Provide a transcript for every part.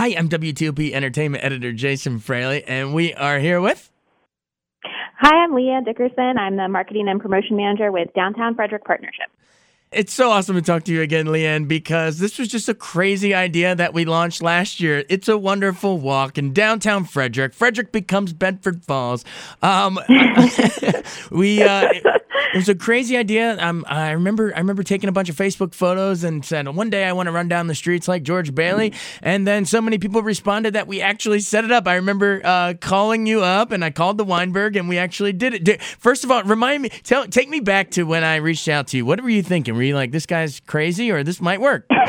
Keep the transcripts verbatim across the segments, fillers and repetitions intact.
Hi, I'm W T O P Entertainment Editor Jason Fraley, and we are here with... Hi, I'm Leah Dickerson. I'm the Marketing and Promotion Manager with Downtown Frederick Partnership. It's so awesome to talk to you again, Leanne, because this was just a crazy idea that we launched last year. It's a wonderful walk in downtown Frederick. Frederick becomes Bedford Falls. Um, we uh, it, it was a crazy idea. Um, I remember I remember taking a bunch of Facebook photos and said, one day I want to run down the streets like George Bailey. And then so many people responded that we actually set it up. I remember uh, calling you up, and I called the Weinberg, and we actually did it. Did, first of all, remind me, tell, take me back to when I reached out to you. What were you thinking? Were you like, this guy's crazy, or this might work? No,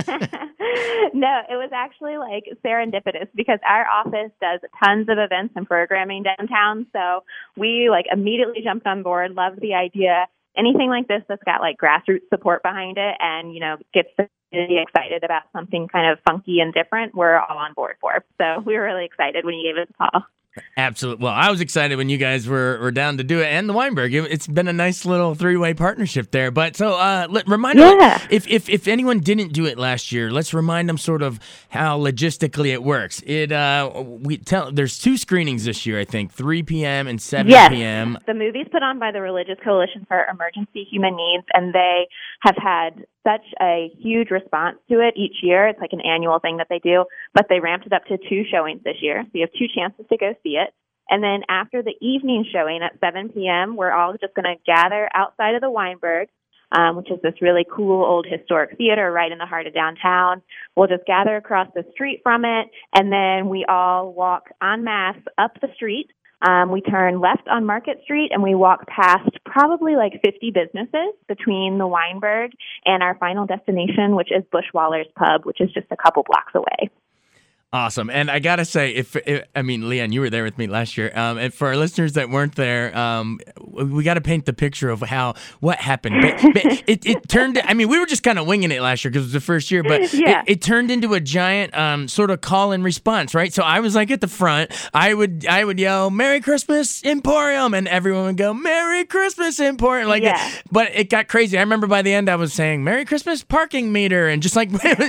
it was actually like serendipitous because our office does tons of events and programming downtown. So we like immediately jumped on board, loved the idea. Anything like this that's got like grassroots support behind it and, you know, gets the community excited about something kind of funky and different, we're all on board for. So we were really excited when you gave us a call. Absolutely. Well, I was excited when you guys were, were down to do it, and the Weinberg. It, it's been a nice little three-way partnership there. But so, uh, let, remind yeah. me, if, if if anyone didn't do it last year, let's remind them sort of how logistically it works. It uh, we tell there's two screenings this year, I think, three p.m. and seven yes. p.m. The movie's put on by the Religious Coalition for Emergency Human Needs, and they have had such a huge response to it each year. It's like an annual thing that they do, but they ramped it up to two showings this year. So you have two chances to go see it. And then after the evening showing at seven p.m., we're all just going to gather outside of the Weinberg, um, which is this really cool old historic theater right in the heart of downtown. We'll just gather across the street from it, and then we all walk en masse up the street. Um, we turn left on Market Street, and we walk past probably like fifty businesses between the Weinberg and our final destination, which is Bushwaller's Pub, which is just a couple blocks away. Awesome. And I got to say, if, if I mean, Leanne, you were there with me last year. Um, and for our listeners that weren't there, um, we got to paint the picture of how, what happened. But, but it, it turned, I mean, we were just kind of winging it last year because it was the first year, but yeah. it, it turned into a giant um, sort of call and response, right? So I was like at the front, I would, I would yell, "Merry Christmas, Emporium," and everyone would go, "Merry Christmas, Emporium." Like, yeah. But it got crazy. I remember by the end I was saying, "Merry Christmas, parking meter," and just like,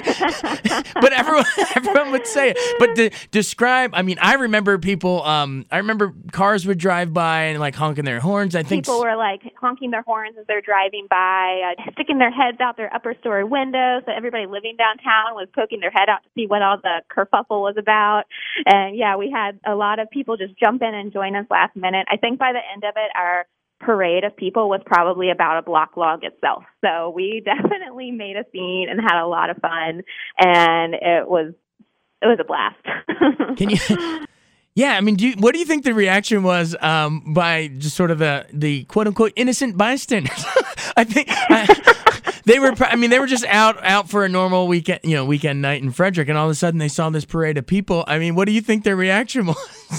but everyone, everyone would say it. But to describe, I mean, I remember people, um, I remember cars would drive by and like honking their horns. I think people were like honking their horns as they're driving by, uh, sticking their heads out their upper story windows. So everybody living downtown was poking their head out to see what all the kerfuffle was about. And yeah, we had a lot of people just jump in and join us last minute. I think by the end of it, our parade of people was probably about a block long itself. So we definitely made a scene and had a lot of fun, and it was It was a blast. Can you? Yeah, I mean, do you, what do you think the reaction was um, by just sort of the, the quote unquote innocent bystanders? I think I, they were. I mean, they were just out out for a normal weekend, you know, weekend night in Frederick, and all of a sudden they saw this parade of people. I mean, what do you think their reaction was?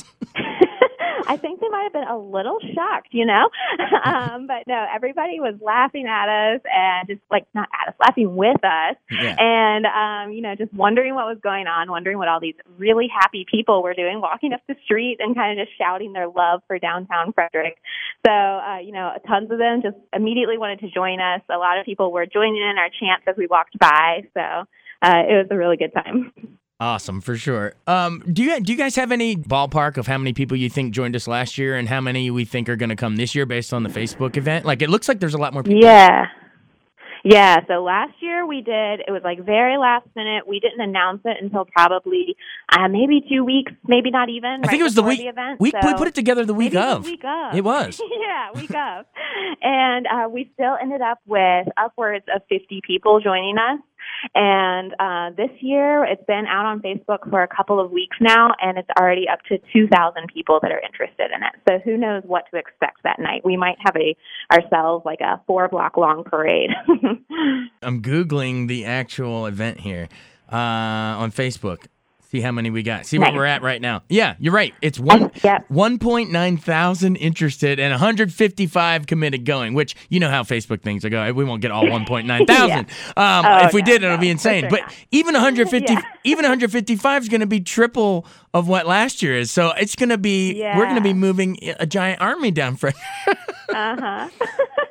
I think they might have been a little shocked, you know, um, but no, everybody was laughing at us and just like not at us, laughing with us, yeah. and um, you know, just wondering what was going on, wondering what all these really happy people were doing, walking up the street and kind of just shouting their love for downtown Frederick. So, uh, you know, tons of them just immediately wanted to join us. A lot of people were joining in our chants as we walked by. So uh, it was a really good time. Awesome, for sure. Um, do you do you guys have any ballpark of how many people you think joined us last year and how many we think are going to come this year based on the Facebook event? Like, it looks like there's a lot more people. Yeah. Yeah, so last year we did, it was like very last minute. We didn't announce it until probably uh, maybe two weeks, maybe not even. I right think it was the week. The event, we, so we put it together the week of. The week of. It was. Yeah, week of. And uh, we still ended up with upwards of fifty people joining us. And uh, this year, it's been out on Facebook for a couple of weeks now, and it's already up to two thousand people that are interested in it. So who knows what to expect that night? We might have a ourselves like a four-block-long parade. I'm Googling the actual event here uh, on Facebook. See how many we got. See nice. Where we're at right now. Yeah, you're right. It's one yep. one point nine thousand interested and one hundred fifty-five committed going. Which you know how Facebook things are going. We won't get all one point nine thousand. yeah. um, oh, if we no, did, no, it'll be insane. sure but not. even one hundred fifty, yeah. even one hundred fifty-five is going to be triple of what last year is. So it's going to be. Yeah. We're going to be moving a giant army down. For uh huh.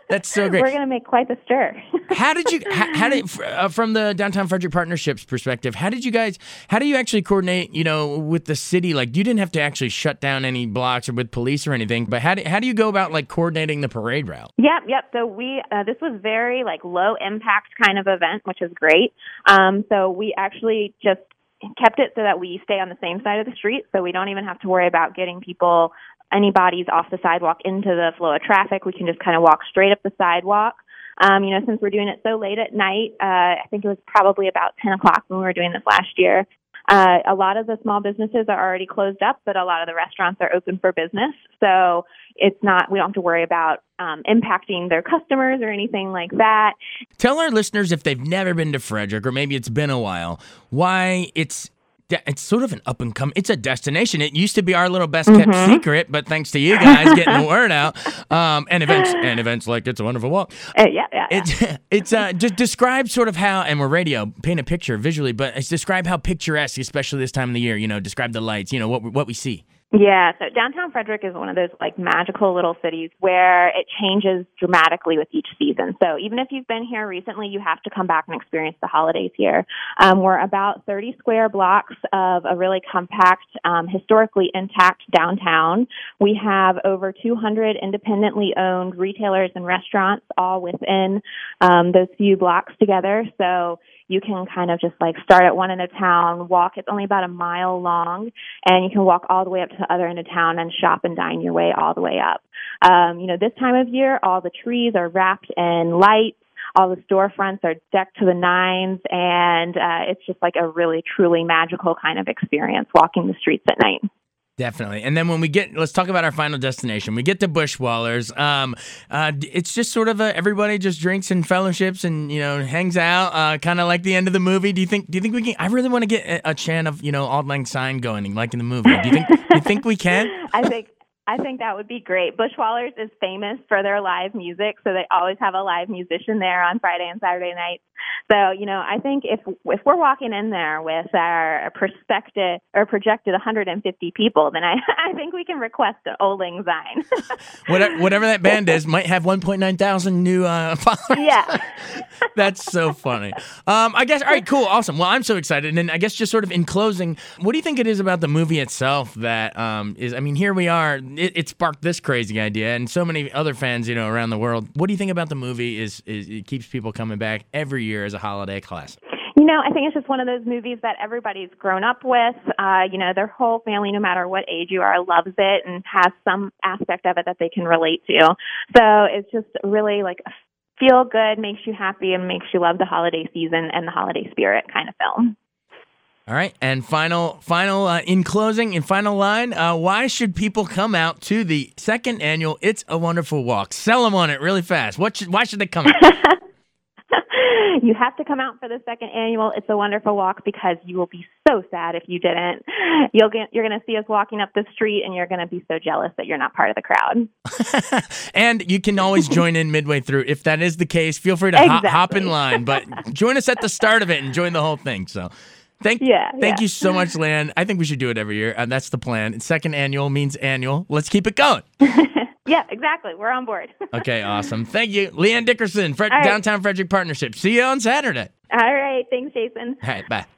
That's so great. We're going to make quite the stir. How did you, how, how did, uh, from the Downtown Frederick Partnerships perspective, how did you guys, how do you actually coordinate, you know, with the city? Like, you didn't have to actually shut down any blocks or with police or anything, but how do, how do you go about, like, coordinating the parade route? Yep, yep. So we, uh, this was very, like, low impact kind of event, which is great. Um, so we actually just kept it so that we stay on the same side of the street, so we don't even have to worry about getting people, any bodies off the sidewalk into the flow of traffic. We can just kind of walk straight up the sidewalk. Um, you know, since we're doing it so late at night, uh, I think it was probably about ten o'clock when we were doing this last year. Uh, a lot of the small businesses are already closed up, but a lot of the restaurants are open for business. So it's not, we don't have to worry about um, impacting their customers or anything like that. Tell our listeners, if they've never been to Frederick, or maybe it's been a while, why it's it's sort of an up and come. It's a destination. It used to be our little best kept mm-hmm. secret, but thanks to you guys getting the word out, um, and events and events like It's a Wonderful Walk. Uh, yeah, yeah. yeah. It, it's uh, just describe sort of how, and we're radio, paint a picture visually, but it's describe how picturesque, especially this time of the year. You know, describe the lights. You know what what we see. Yeah, so downtown Frederick is one of those like magical little cities where it changes dramatically with each season. So even if you've been here recently, you have to come back and experience the holidays here. Um, we're about thirty square blocks of a really compact, um, historically intact downtown. We have over two hundred independently owned retailers and restaurants all within um, those few blocks together. So you can kind of just like start at one end of town, walk. It's only about a mile long, and you can walk all the way up to the other end of town and shop and dine your way all the way up. Um, you know, this time of year, all the trees are wrapped in lights. All the storefronts are decked to the nines, and uh, it's just like a really, truly magical kind of experience walking the streets at night. Definitely. And then when we get, let's talk about our final destination. We get to Bushwallers. Um, uh, it's just sort of a, everybody just drinks and fellowships and, you know, hangs out, uh, kind of like the end of the movie. Do you think, do you think we can, I really want to get a, a chant of, you know, Auld Lang Syne going, like in the movie. Do you think, do you think we can? I think, I think that would be great. Bushwallers is famous for their live music, so they always have a live musician there on Friday and Saturday nights. So, you know, I think if if we're walking in there with our prospective or projected one hundred fifty people, then I, I think we can request an Auld Lang Syne. whatever, whatever that band is might have one point nine thousand new uh, followers. Yeah. That's so funny. Um, I guess, all right, cool, awesome. Well, I'm so excited. And then I guess just sort of in closing, what do you think it is about the movie itself that um, is, I mean, here we are, it, it sparked this crazy idea and so many other fans, you know, around the world. What do you think about the movie is, is it keeps people coming back every year as a holiday classic? You know, I think it's just one of those movies that everybody's grown up with. Uh, you know, their whole family, no matter what age you are, loves it and has some aspect of it that they can relate to. So it's just really like a feel good, makes you happy, and makes you love the holiday season and the holiday spirit kind of film. All right, and final, final uh, in closing, in final line, uh, why should people come out to the second annual It's a Wonderful Walk? Sell them on it really fast. What should, why should they come out? You have to come out for the second annual It's a Wonderful Walk because you will be so sad if you didn't. You'll get, you're going to see us walking up the street, and you're going to be so jealous that you're not part of the crowd. And you can always join in midway through. If that is the case, feel free to exactly. hop, hop in line. But join us at the start of it and join the whole thing. So thank, yeah, thank yeah. you so much, Leanne. I think we should do it every year. And that's the plan. Second annual means annual. Let's keep it going. Yeah, exactly. We're on board. Okay, awesome. Thank you. Leanne Dickerson, Fred- right. Downtown Frederick Partnership. See you on Saturday. All right. Thanks, Jason. All right, bye.